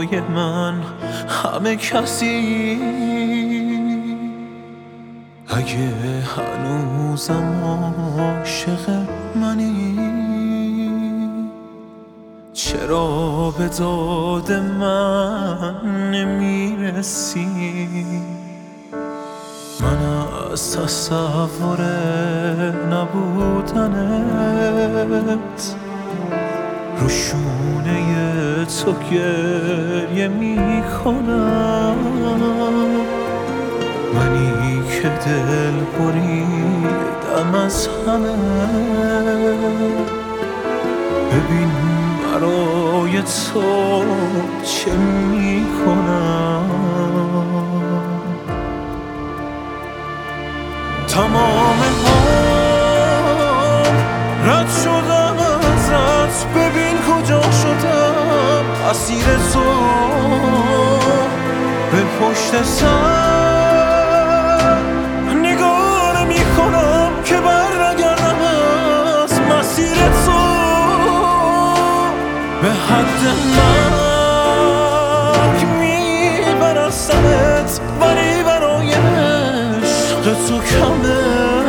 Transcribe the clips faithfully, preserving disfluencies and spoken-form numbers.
برای من همه کسی. اگه هنوزم عاشق منی چرا به داد من نمیرسی؟ من از تصور نبودنت رو شونه تو گریه میکنم. منی که دل بریدم از همه، ببین برای تو چه میکنم. تمام عمر رد شدم ازت، ببین کجا شدم اسیر تو. به پشت سر نگاه نمی کنم که بر نگردم از مسیر تو. به حد مرگ میبرستمت، ولی برای عشق تو کمه.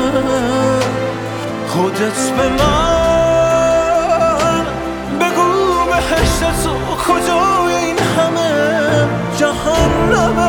خودت به من بگو بهشت تو کجای این همه جهنمه.